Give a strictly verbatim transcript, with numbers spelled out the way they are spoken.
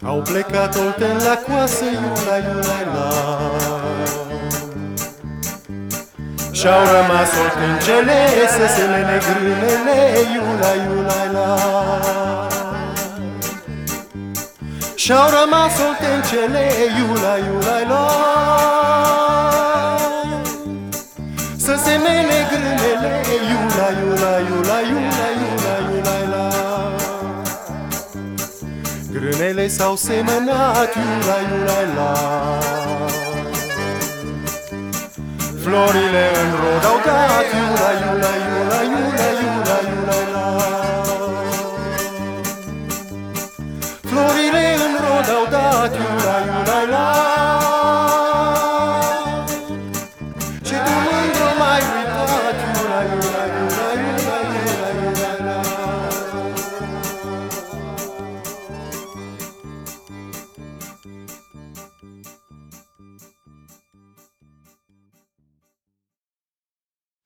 Au plecat olteni la coasă, iula, iula, la. Și-au rămas oltencele să se lene grânele, iula, iula, la. Și-au rămas oltencele, iula, iula, la. Să se mene grânele, iula, iula, iula, iula, iula, iula, la. Grânele s-au semănat, iula, iula, la. Florile în rod au dat, iula, iula, iula, iula, iula, iula, la. Florile în rod au dat, iula, iula, la.